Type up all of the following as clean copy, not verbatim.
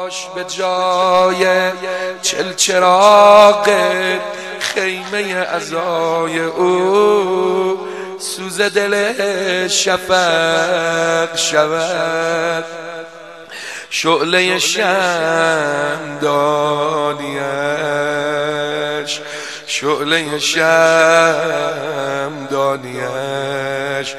باش به جای چلچراغ خیمه عزای او، سوز دل شفق شود شعله شمعدانیش، شعله شمعدانیش.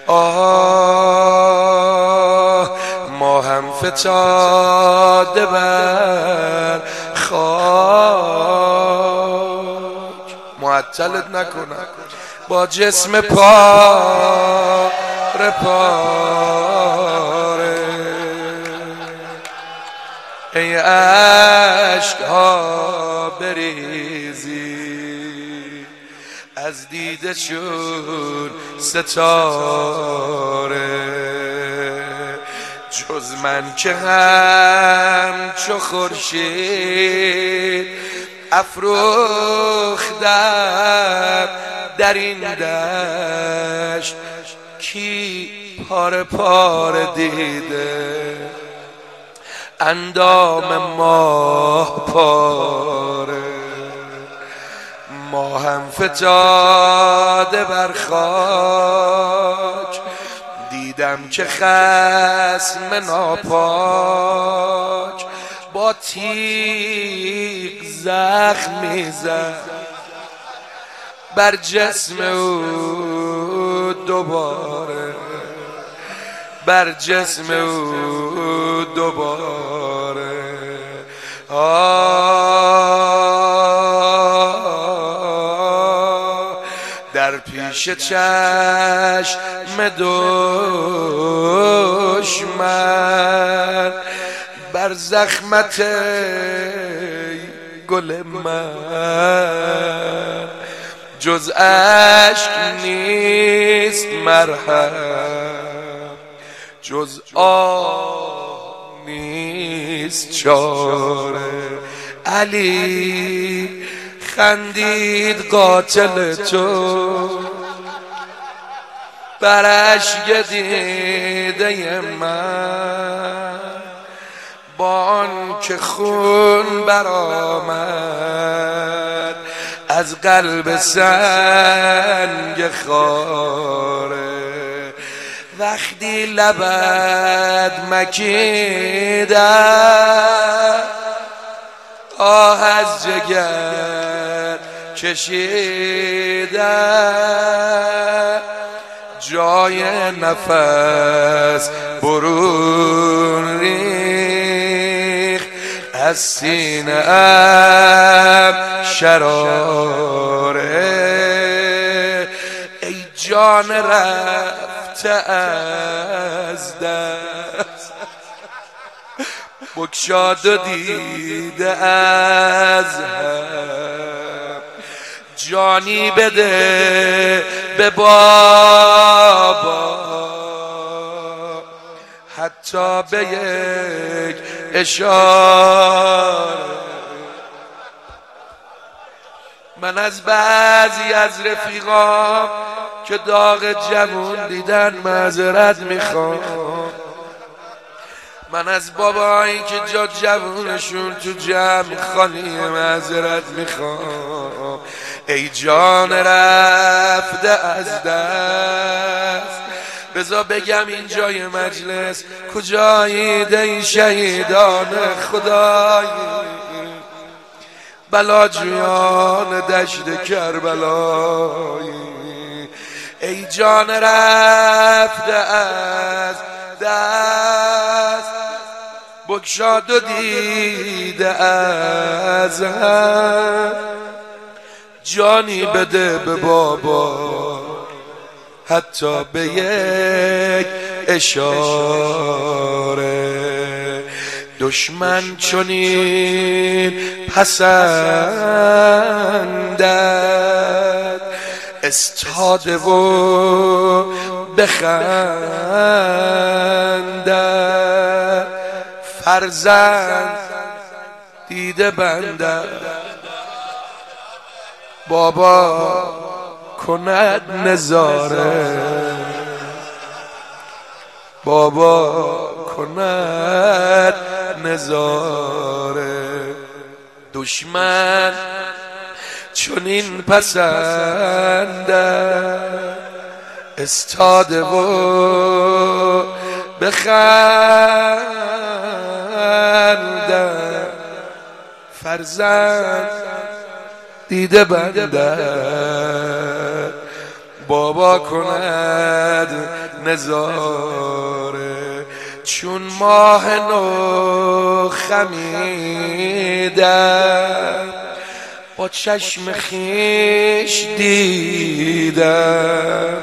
آه ما هم فتاده بر خاک، معطلت نکنم با جسم پاره پاره. ای عشق‌ها بریزی از دیده شد ستاره، جز من که همچو خورشید افروختم در این دشت، کی پاره پاره دیده اندام ماه پاره. ما هم فتاده بر خاک، دیدم که خصم ناپاک با تیغ زخم میزد بر جسم او دوباره، بر جسم او دوباره. در پیش چشم دشمن بر زخمت گل من جز اشک نیست مرهم، جز آه نیست چاره. علی خندید قاتل تو بر اشک دیده من، با آن که خون برآمد از قلب سنگ خاره. وقتی لبت مکیدم آه از جگر کشیدم، جای نفس برون ریخت از سینه ام شراره. ای جان رفته از دست بگشاد و دیده از هم، جانی بده به بابا حتی به یک اشاره. من از بعضی از رفیقام که داغ جوون دیدن معذرت میخوام، من از بابایی که جا جوونشون تو جمع خالیه معذرت میخوام. ای جان رفته از دست، بذار بگم این جای مجلس کجایید ای شهیدان خدایی، بلاجویان دشت کربلایی. ای جان رفته از دست بگشاد و دیده از هم، جانی بده به بابا حتی به یک اشاره. دشمن چنین پسندد استاده و بخندد، فرزند دیده بنده بابا کند نظاره، بابا کند نظاره. دشمن چنین پسنده استاده و بخنده، فرزند دیده بنده بابا کند نظاره. چون ماه نو خمیدم با چشم خیش دیدم،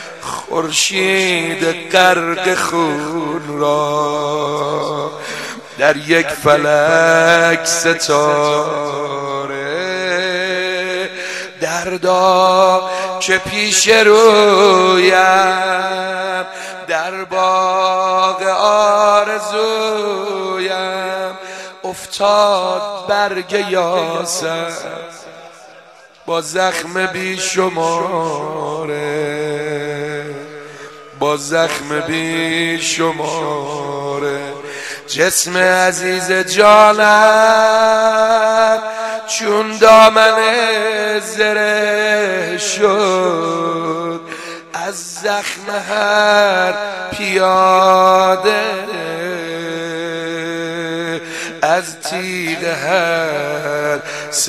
خورشید غرق خون را در یک فلک ستاره. دردا که پیش رویم در باغ آرزویم، افتاد برگ یاسر با زخم بیشماره، با زخم بیشماره. جسم عزیز جانم چون دامن زره شد، از زخم هر پیاده، از تیغ هر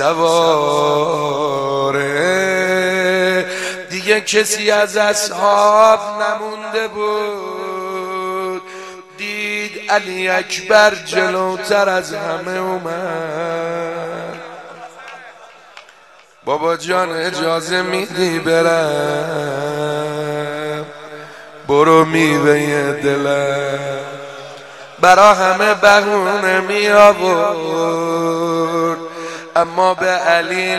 سواره. دیگه کسی از اصحاب نمونده بود، دید علی اکبر جلوتر از همه اومد. بابا جان اجازه میدی برم؟ برو میوه دلم. برا همه بهونه می آورد، اما به علی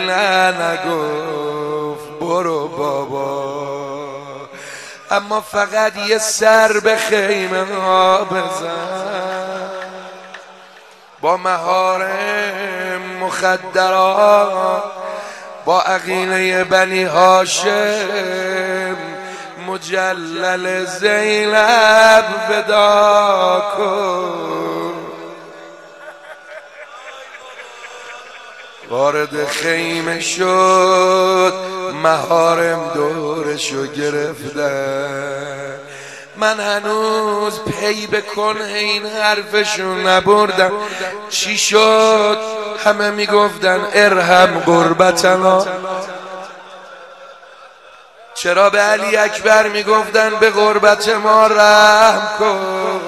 نگفت برو بابا. اما فقط یه سر به خیمه ها بزن، با مهارم مخدرات، با عقیله بنی هاشم مجلل زینب ودا کن. وارد خیمه شد، مهارم دورشو گرفتن. من هنوز پی به کنه این حرفشو نبردم. چی شد؟ همه میگفتن ارحم غربتنا. چرا به علی اکبر میگفتن به غربت ما رحم کن؟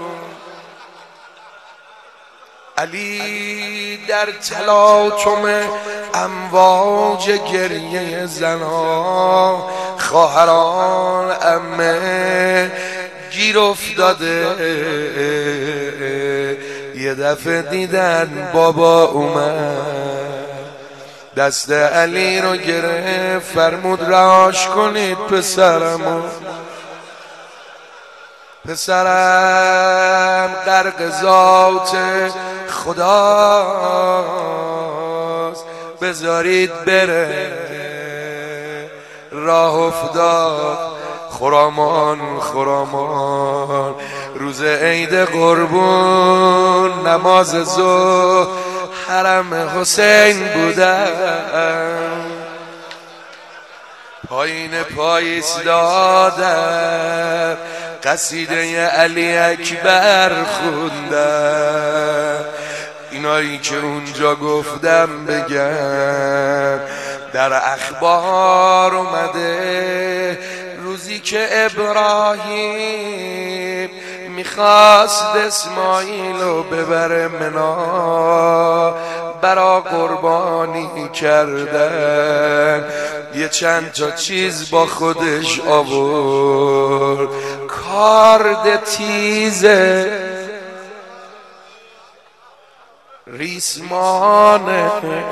علی در تلاطم امواج گریه زنا، خواهران عمه گیر افتاده. یه دفعه دیدن بابا اومد، دست علی رو گرفت، فرمود رهاش کنید پسرمو. پسرم غرق ذات خداست، بذارید بره. راه افتاد خرامان خرامان، روز عید قربون نماز ظهر حرم حسین بودم. پایین پای ایستادم، قصیده علی اکبر خوندم. اینایی که اونجا گفتم بگم، در اخبار اومده روزی که ابراهیم میخواست اسماعیل رو ببره منا، برا قربانی کردن. یه چند تا چیز با خودش آورد، کارد تیزه، ریسمانه.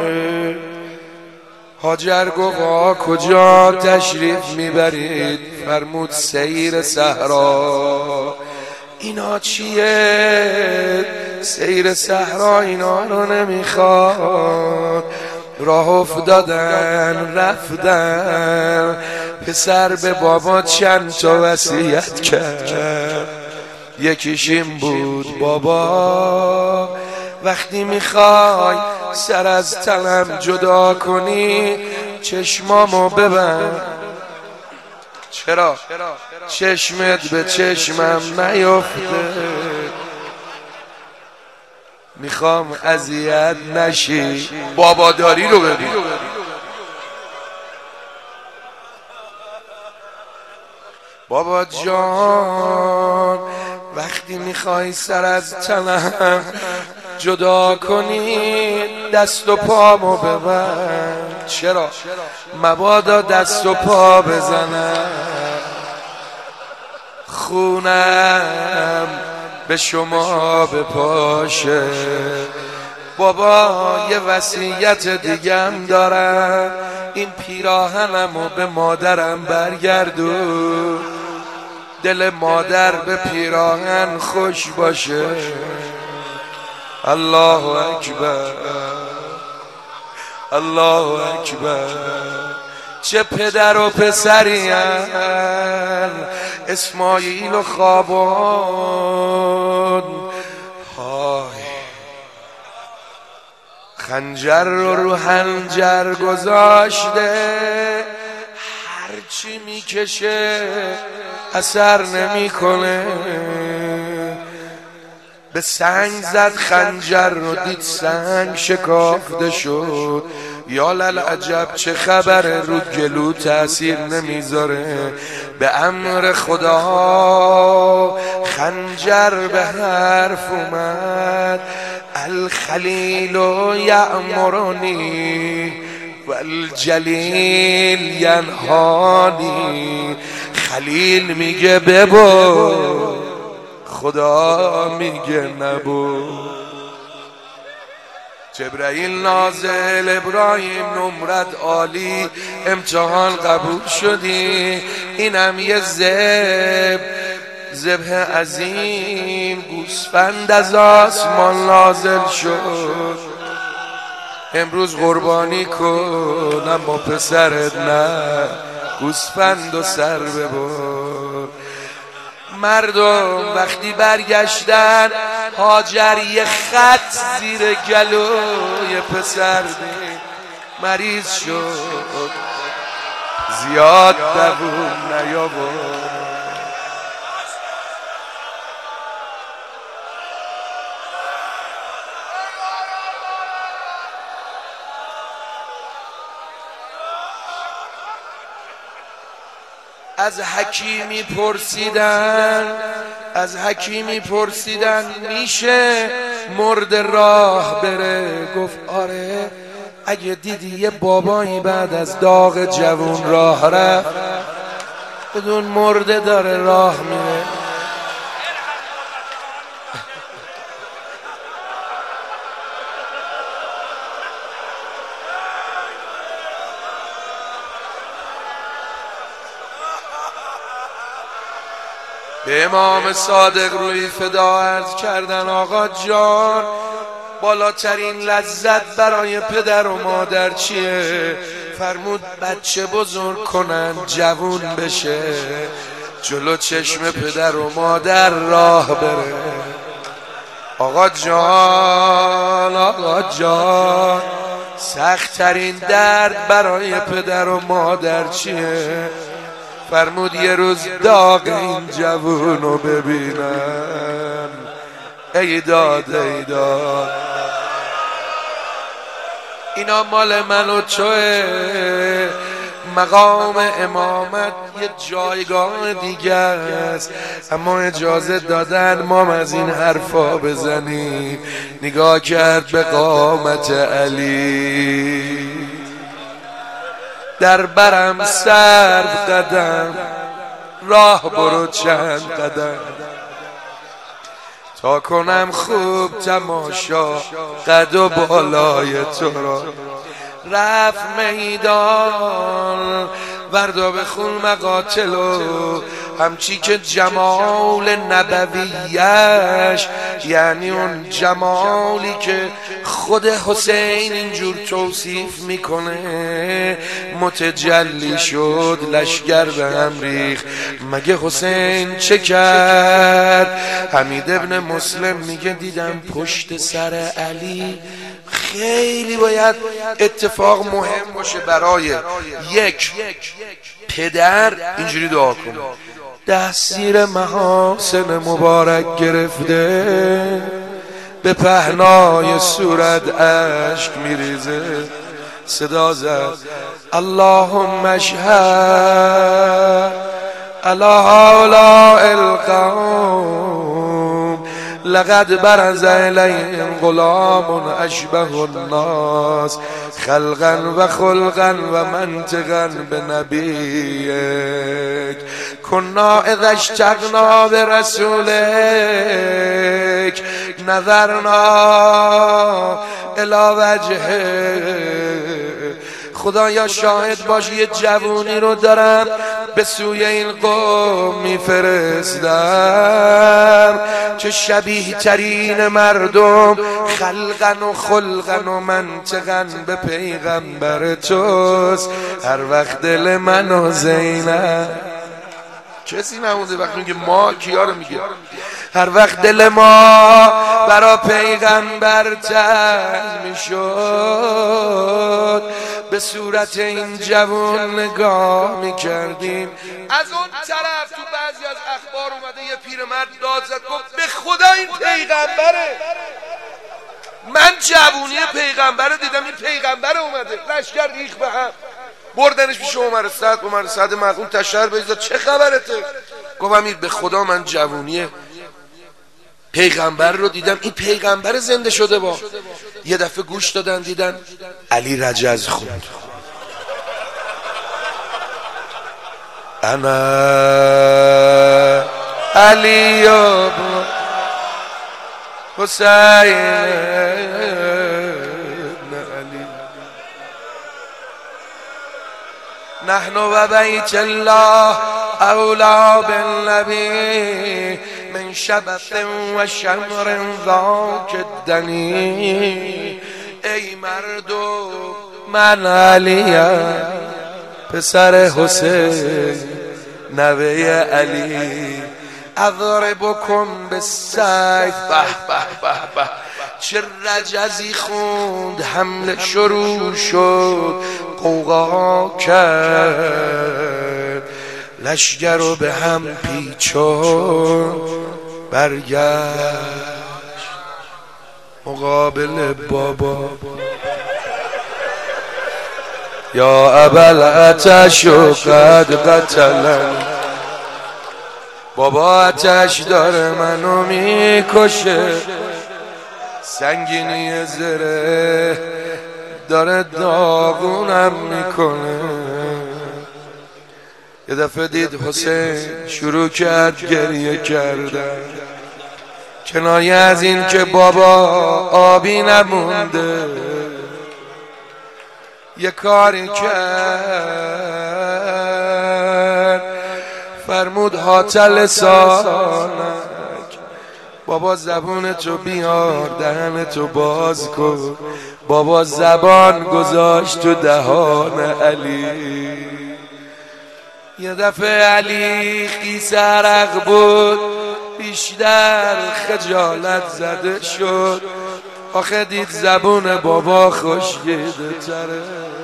هاجر گفت کجا تشریف میبرید؟ فرمود سیر صحرا. اینا چیه؟ سیر صحرا اینا رو نمیخواد. راه افتادن رفتن، پسر به بابا چند تا وصیت کرد. یکیش این بود بابا وقتی میخوای سر از تنم جدا کنی چشمامو ببند. چرا چشمت به چشمم نیفته؟ میخوام اذیت نشی. باباداری رو ببین. بابا جان وقتی میخوای سر از تنم جدا کنی دست و پامو ببند. چرا مبادا دست و پا بزنم خونم به شما بپاشه. بابا یه وصیت دیگم دارم، این پیراهنمو به مادرم برگردون، دل مادر به پیراهن خوش باشه. الله اکبر الله اکبر. چه پدر و پسرین اسماعیل و خوابان، های خنجر رو حنجر گذاشته، هرچی میکشه اثر نمیکنه. به سنگ زد خنجر رو دید سنگ شکافته شد. یا للعجب چه خبره رو گلو تأثیر نمیذاره. به امر خدا خنجر به حرف اومد. الخلیل یأمرنی والجلیل ینهانی. خلیل میگه ببر، خدا میگه نبو. جبرائیل نازل، ابراهیم نمرد عالی، امتحان قبول شدی. اینم یه ذبح عظیم، گوسفند از آسمان نازل شد. امروز قربانی کن اما پسرت نه، گوسفند و سر ببر. مردم وقتی برگشتن هاجر یه خط زیر گلوی پسر دید، مریض شد زیاد دوون نیاورد. از حکیمی پرسیدن میشه مرد راه بره؟ گفت آره، اگه دیدی یه بابایی بعد از داغ جوون راه رفت، بدون مرده داره راه میره. به امام صادق روی فدا عرض کردن آقا جان، بالاترین لذت برای پدر و مادر چیه؟ فرمود بچه بزرگ کنن جوون بشه، جلو چشم پدر و مادر راه بره. آقا جان سخت‌ترین درد برای پدر و مادر چیه؟ فرمود یه روز داغ این جوونو ببینن. ای داد ای داد، اینا مال من و توه. مقام امامت یه جایگاه دیگه است، اما اجازه دادن ما از این حرفا بزنیم. نگاه کرد به قامت علی، در برم سر قدم، راه برو چند قدم، تا کنم خوب تماشا قد و بالای تو را. رفت میدان وردا بخون مقاتلو، همچی که جمال نبویش، یعنی اون جمالی که خود حسین اینجور توصیف میکنه متجلی شد، لشگر به هم ریخت. مگه حسین چه کرد؟ حمید ابن مسلم میگه دیدم پشت سر علی خیلی باید اتفاق مهم باشه برای یک پدر اینجوری دعا کنه، دست زیر محاسن مبارک گرفته، به پهنای صورت اشک میریزه، صدا زد اللهم اشهد علی هؤلاء القوم لقد برز الیهم غلام اشبه الناس خلقا و خلقا و منطقا به نبیک کنا اذا اشتقنا برسولک نظرنا الی وجهه. خدایا شاهد باش یه جوونی رو دارم به سوی این قوم میفرستم چه شبیه ترین مردم خلقن و خلقن و منطقن به پیغمبر توست. هر وقت دل من و زینب، کسی نمونده وقتی میگه ما کیا رو میگه، هر وقت دل ما برا پیغمبر تنگ میشد به صورت این جوان نگاه میکردیم. از اون طرف تو بعضی از اخبار اومده یه پیرمرد داد زد گفت به خدا این پیغمبره، من جوونی پیغمبر رو دیدم، این پیغمبر اومده. لشکر ریخ به هم، بردنش پیش عمر سعد مرحوم تشهر بایزاد چه خبرته؟ گفت امیر به خدا من جوونی پیغمبر رو دیدم، این پیغمبر زنده شده. با یه دفعه گوش دادن دیدن علی رجز خوند انا علی ابن حسین نحن و بیت الله اولا بالنبی من شبث و شمر ذاک الدنی. ای مردو من علیم پسر حسین نوه علی، اضربکم بالسیف. به به به به چه رجزی خوند، حمله شروع شد، قوقا کرد، لشگر رو به هم پیچون، برگشت مقابل بابا. یا ابوالعتش قد قتلن، بابا آتش داره منو میکشه، سنگینی زره داره داغونم میکنه. یه دفعه دید حسین شروع کرد گریه کردن، کنایه از این که بابا آبی نمونده، یه کاری کرد فرمود هاتل سانک، بابا زبون تو بیار دهن تو باز کن. بابا زبان گذاشت تو دهان علی. یه دفعه علی خیس عرق بود، بیشتر خجالت زده شد، آخه دید زبون بابا خوشگیده تره.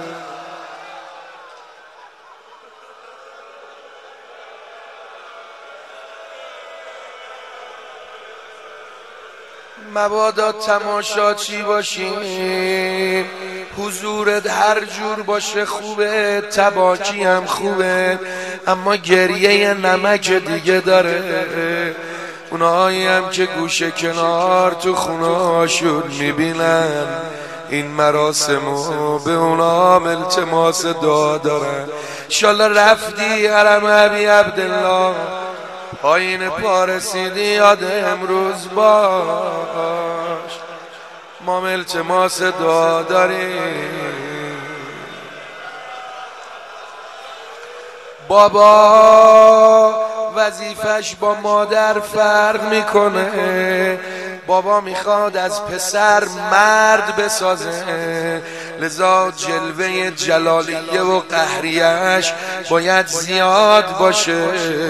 مبادا تماشاچی باشیم، حضورت هر جور باشه خوبه، تباکی هم خوبه، اما گریه نمک دیگه داره. اونایی هم که گوشه کنار تو خونه هاشون میبینن این مراسمو، به اونام التماس دعا دارن. انشالله رفتی حرم ابی عبدالله، پایین پا رسیدی یاد امروز باش، ما التماس دعا داریم. بابا وظیفش با مادر فرق میکنه. بابا میخواد از پسر مرد بسازه، لذا جلوه جلالیه و قهریش باید زیاد باشه،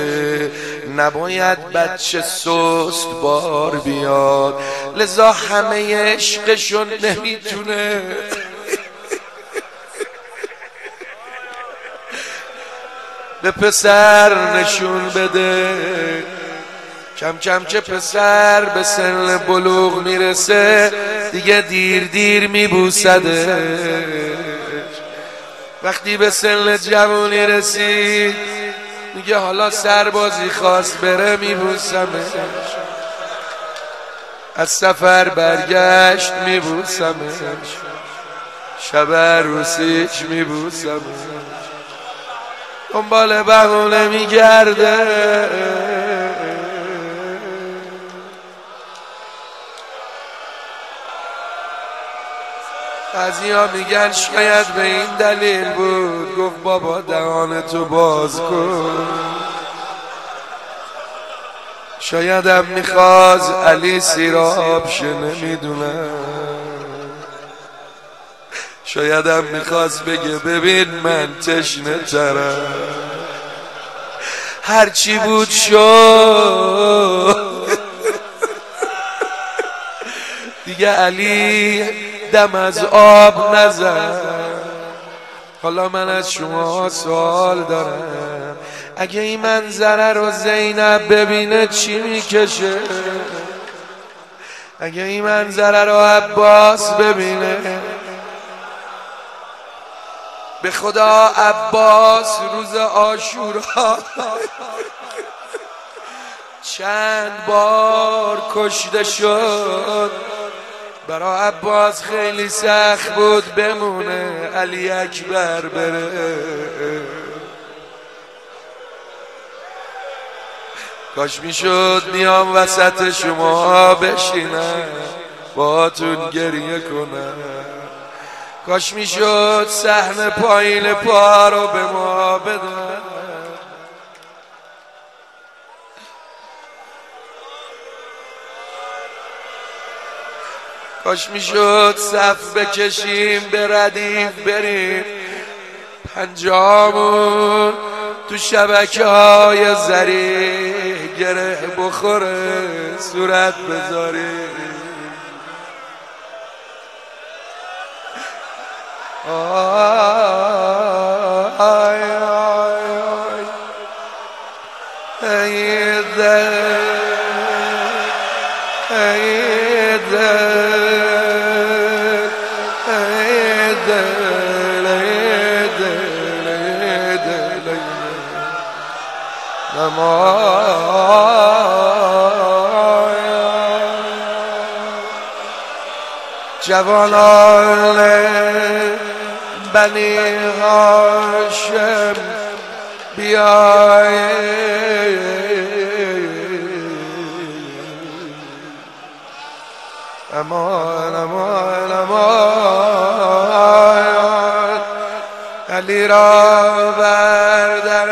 نباید بچه سست بار بیاد. لذا همه عشقشون نمیتونه به پسر نشون بده. کم کم که پسر به سن بلوغ میرسه دیگه دیر میبوسده. وقتی به سن جوانی رسید میگه حالا سربازی خواست بره میبوسمش، از سفر برگشت میبوسمش، شب عروسیش میبوسمش، دنبال بهونه میگرده. بعضیا میگن شاید به این دلیل بود، گفت بابا دهانتو باز کن. شایدم میخواست علی سیراب شه، نمیدونم. شایدم میخواست بگه ببین من تشنه ترم. هرچی بود شد دیگه علی دم از آب نزد. حالا من از شما سوال دارم، اگه این منظره رو زینب ببینه چی میکشه؟ اگه این منظره رو عباس ببینه؟ به خدا عباس روز عاشورا چند بار کشته شد. برای عباس خیلی سخت بود بمونه علی اکبر بره. کاش میشد بیام وسط شما بشینم باهاتون گریه کنم. کاش میشد صحن پایین پا رو به ما بدن. کاش میشد صف بکشیم به ردیف بریم، پنجامون تو شبکه‌های زری گره بخوره صورت بذاریم. آی آی آی ای دل ای دل ای دل ای دل ای دل جوانان بنی هاشم بیایید، امان امان امان، علی را بر در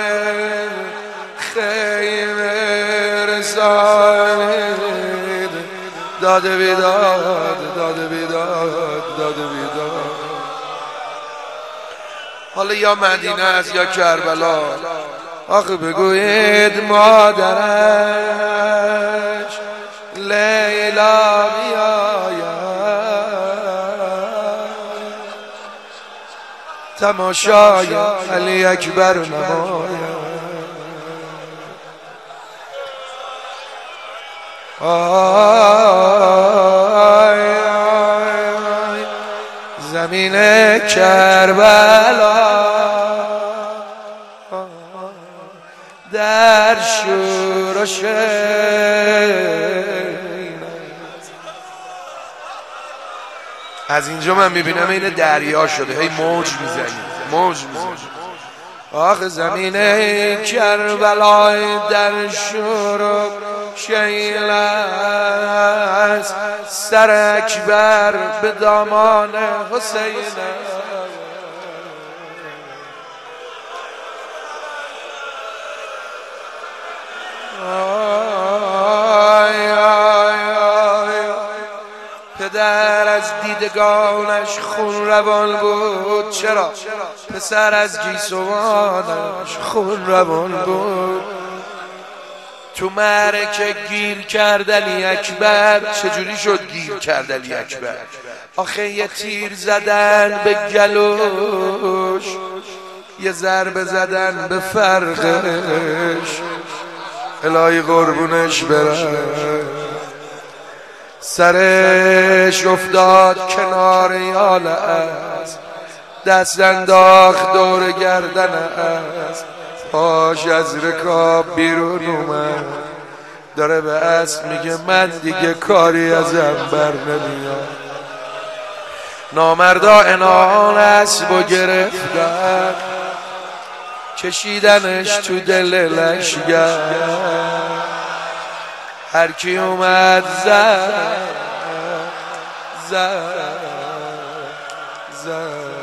خیمه رسانید. داده بیداد داده بیداد داده بیداد. حالا یا مدینه است یا کربلا، آخه بگوید مادرش لیلا بیاید، تماشای علی اکبر نماید. آی آی زمین کربلا در شور و شین. از اینجا من میبینم این دریا شده، هی موج میزنی موج میزنی. آخه زمین کربلا در شور و شیل است، سر اکبر به دامان حسین. آی آی آی پدر از دیدگانش خون روان بود. چرا؟ پسر از گیسوانش خون روان بود. تو معرکه گیر کرد علی اکبر. چجوری شد گیر کرد علی اکبر؟ آخه یه تیر زدن به گلوش، یه ضربه زدن به فرقش، الهی قربونش برم. سرش افتاد کنار یال اسب، دست انداخت دور گردن اسب، پاش از رکاب بیرون اومد، داره به اسب میگه من دیگه کاری ازم بر نمیاد. نامردا عنان اسبو گرفتن، کشیدنش تو دل لشگر. هر کی اومد زد زد زد.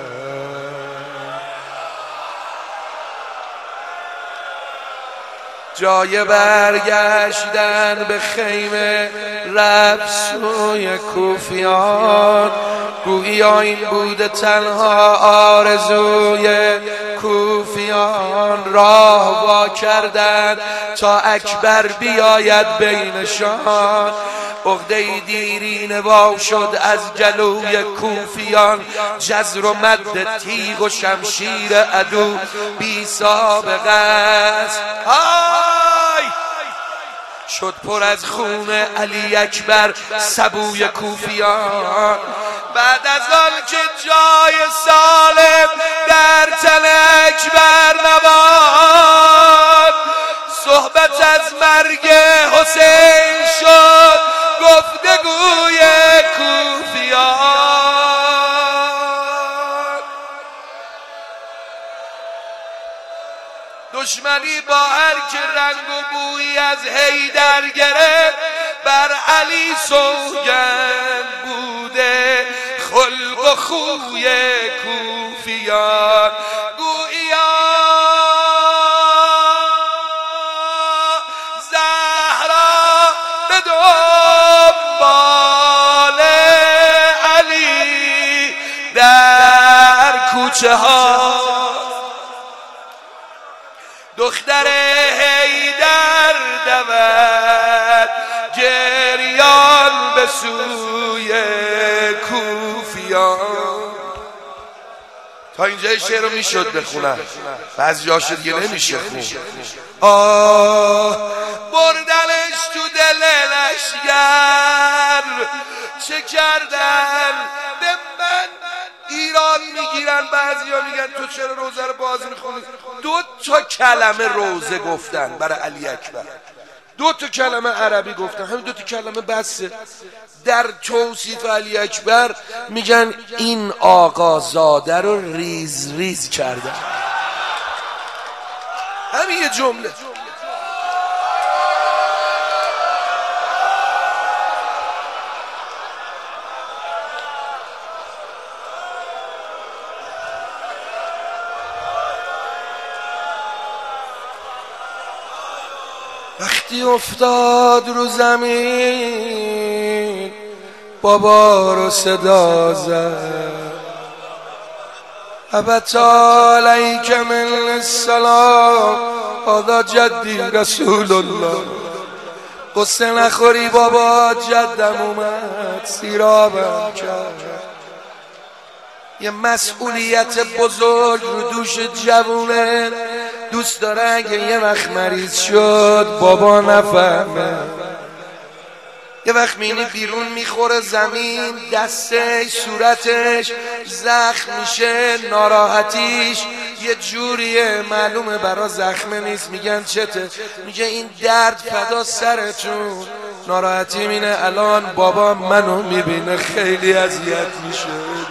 جای برگشتن به خیمه رفت سوی کوفیان. گویا این بوده تنها آرزوی کوفیان. راه وا کردن تا اکبر بیاید بینشان. عقده دیرینه وا شد از گلوی کوفیان. جزر و مد تیغ و شمشیر عدو بی سابقه است. شد پر از خون علی اکبر سبوی کوفیان. بعد از آن که جای سالم در تن اکبر نباد، صحبت از مرگ حسین شد گفتگوی کوفیان. دشمنی با هر که رنگ و بویی از حیدر گرفت بر علی سوگند بوده خلق و خوی کوفیان. گویا زهرا به دنبال علی در کوچه ها، دختر حیدر دود گریان به سوی کوفیان. تا اینجای شعر رو میشد بخونم، بعضی هاشو دیگه نمیشه خون. آه بردنش تو دل لشگر، چه کردن به من ایران میگیرن. بعضیا میگن تو چرا روزه رو باز میخونی؟ 2 کلمه روزه گفتن برای علی اکبر، 2 کلمه عربی گفتن، همین 2 کلمه بسه. در توصیف علی اکبر میگن این آقازاده رو ریز ریز کردن. همین یه جمله. وقتی افتاد رو زمین بابا رو صدا زد، ابتا علیک من السلام هذا جدی رسول الله. قصه نخوری بابا جدم اومد سیرابم کرد. یه مسئولیت بزرگ رو دوش جوونه، دوست داره اگه یه وقت مریض شد بابا نفهمه. یه وقت مینی بیرون میخوره زمین، دستش صورتش زخم میشه، ناراحتیش یه جوریه معلومه برا زخمه نیست. میگن چته؟ میگه این درد فدا سرتون. ناراحتی مینه الان بابا منو میبینه خیلی اذیت میشه.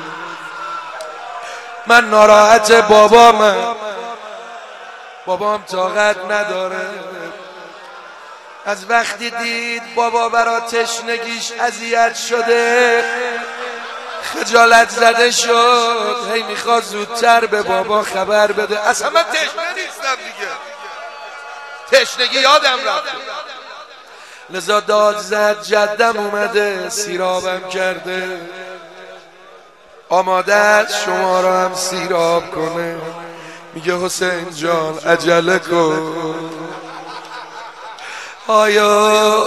من ناراحت بابام طاقت نداره. از وقتی دید بابا برا تشنگیش اذیت شده خجالت زده شد، هی میخواد زودتر به بابا خبر بده. اصلا من تشنه نیستم دیگه، تشنگی یادم رفت. لذا داد زد جدم اومده سیرابم کرده، آماده است شما را هم سیراب کنه. میگه حسین جان عجله کن. آیا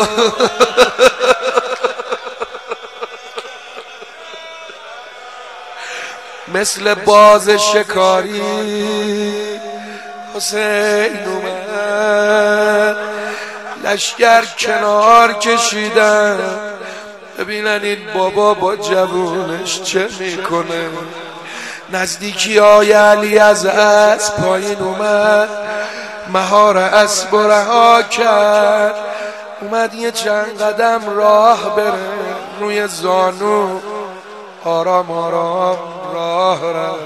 مثل باز شکاری حسین اومد، لشگر کنار کشیدن ببینن این بابا با جوونش چه میکنه. نزدیکی های علی از اسب پایین اومد، مهار اسب و رها کرد، اومد یه چند قدم راه بره، روی زانو آرام آرام راه رفت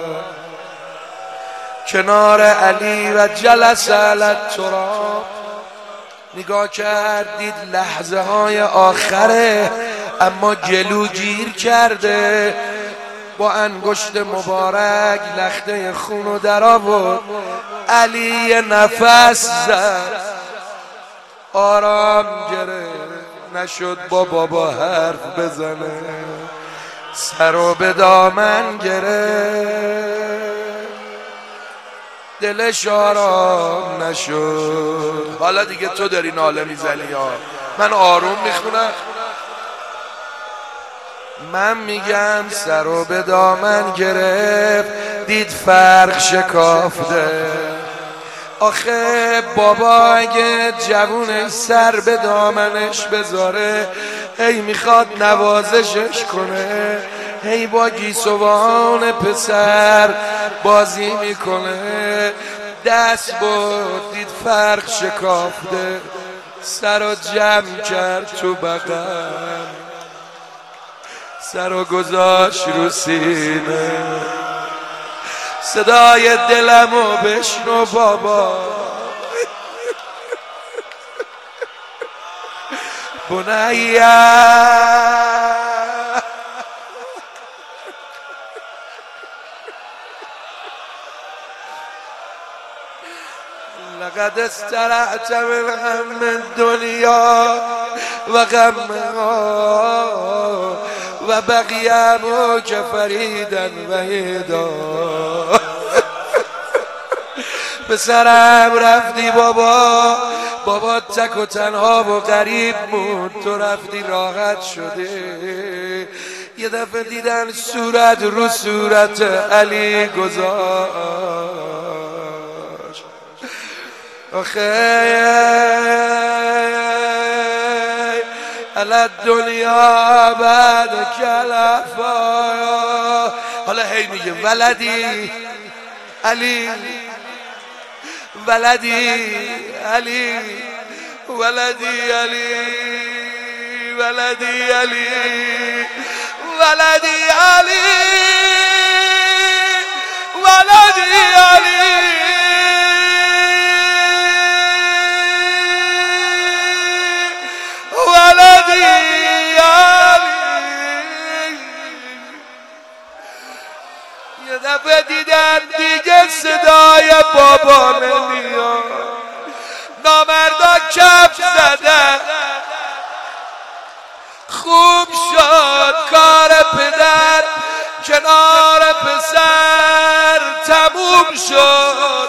کنار علی و جلس علی التراب. نگاه کرد دید لحظه های آخره اما جلو گیر کرده، با انگشت مبارک لخته خونو در آورد. علی نفس زد، آرام گرفت، نشد با بابا حرف بزنه، سرو به دامن گرفت، دلش آرام نشد. حالا دیگه تو داری ناله میزنی ها، من آروم میخونم. من میگم سرو به دامن گرفت، دید فرق شکافته. آخه بابا اگه جوونش سر به دامنش بذاره هی میخواد نوازشش کنه، هی با گیسوان پسر بازی میکنه. دست بود دید فرق شکافته، سر و جمع کرد تو بغل، سر و گذاشت رو سینه. صدای دلمو بشنو بابا، بنیا لقد استرعت من غم الدنیا و غمها و بقی ابوک فریدا وحیدا. پسرم رفتی بابا تک و تنها و غریب بود، تو رفتی راحت شده. یه دفعه دیدن صورت رو صورت علی گذاشت. آخه علت دنیا بعد کلفا. حالا هی میگه ولدی علی، ولدی علی، ولدی علی، ولدی علی، ولدی علی، ولدی علی. یه دفعه دیدن دیگه صدای بابا نمیاد، نامردا کف زدن. خوب شد کار پدر کنار پسر تموم شد.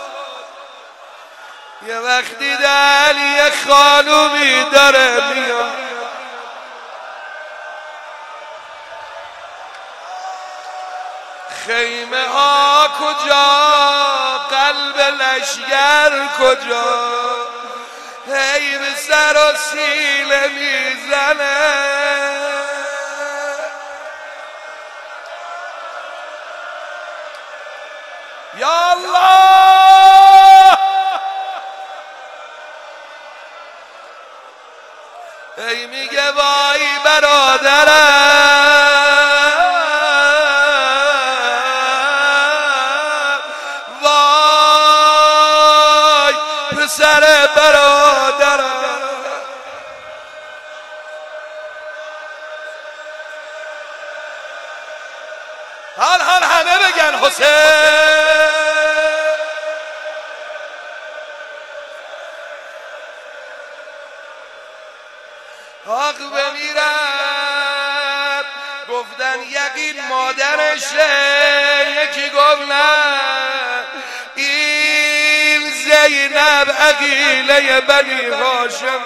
یه وقت دیدن یه خانومی داره میاد، خیمه ها کجا، قلب لشگر کجا، هی به سر و سینه میزنه. یا الله، هی میگه وای برادرم، سر برادرم. حال همه بگن حسین. کاخ بمیرم گفتن یقین مادرشه یکی گفت نه این زینب عقیله بنی هاشم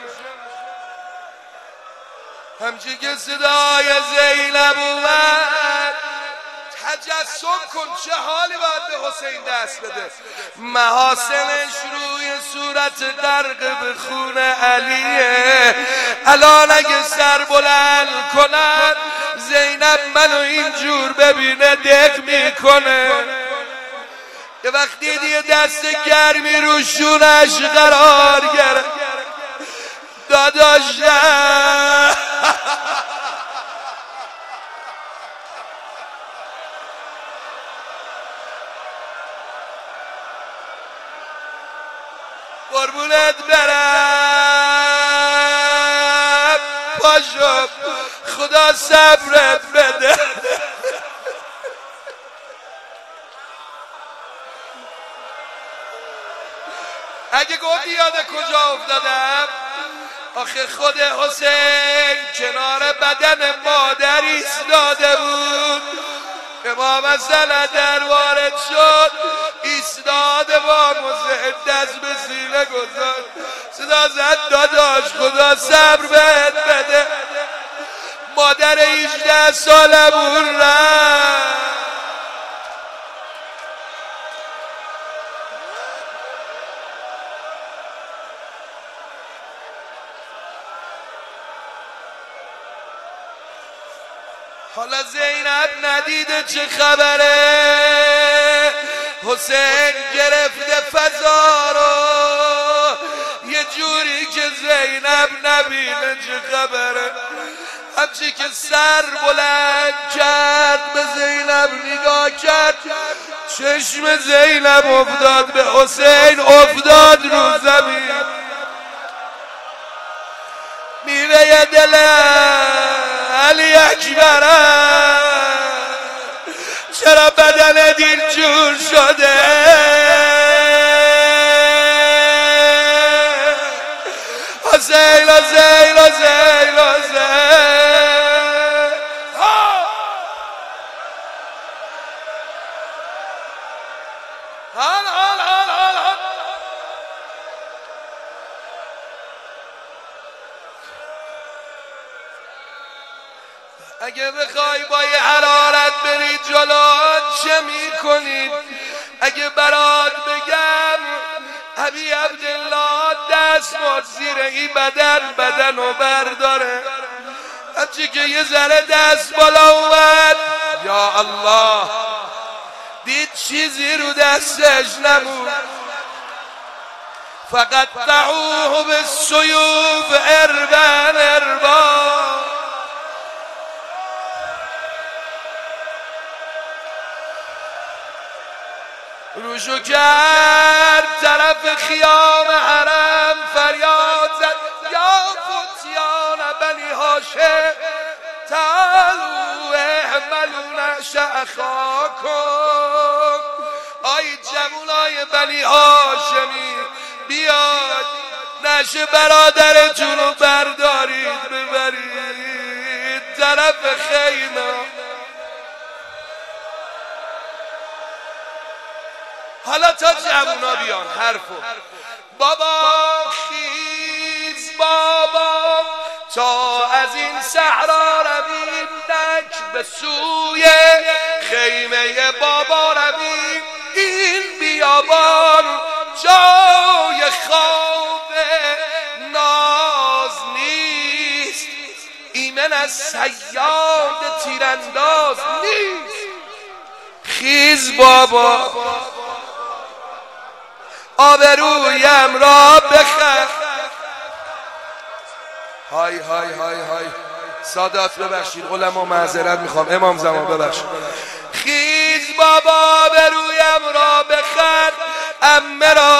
همچی که صدای زینب اومد تجسم کن چه حالی باید به حسین دست بده محاسنش روی صورت غرق به خون علیه الان اگه سر بلند کنن زینب منو اینجور ببینه دق میکنه یه وقتی دیگه دست گرمی رو شونش قرار گرفت داداش قربونت برم پاشو خدا صبرت بده اگه گفتی یاد کجا افتادم آخه خود حسین کنار بدن مادر ایستاده بود امام مثلا در وارد شد ایستاده با موزه دست به سینه گذاشت صدا زد داداش خدا صبر بهت بده مادر 18 سالمون رفت حالا زینب ندیده چه خبره حسین گرفته فضا رو یه جوری که زینب نبینه چه خبره همچی که سر بلند کرد به زینب نگاه کرد چشم زینب افتاد به حسین افتاد رو زمین میوه دل علی اکبرم چرا بدن دیر جور شده حسین حسین حسین حسین اگه بخوای با یه حرارت بری جلو چه میکنی اگه برات بگم ابی عبدالله دست مد زیر این بدن رو برداره همچی که یه ذره دست بالا اومد یا الله دید چیزی رو دستش نبود فقط قطعوه بالسیوف اربا اربا روشو کرد طرف خیام حرم فریاد زد یا فتیان بنی هاشم تعالوا احملوا نعش اخاکم آی جوانای بنی هاشمی بیاد نعش برادرتون رو بردارید ببرید طرف خیمه حالا تا جوونا بیان حرفو بابا خیز بابا تا از این صحرا رویم نک به سوی خیمه بابا رویم این بیابان جای خواب ناز نیست ایمن از صیاد تیرانداز نیست خیز بابا آبرویم را بخر های های های های سادات ببخشید علما معذرت میخوام امام زمان ببخشید خیز بابا آبرویم را بخر عمه را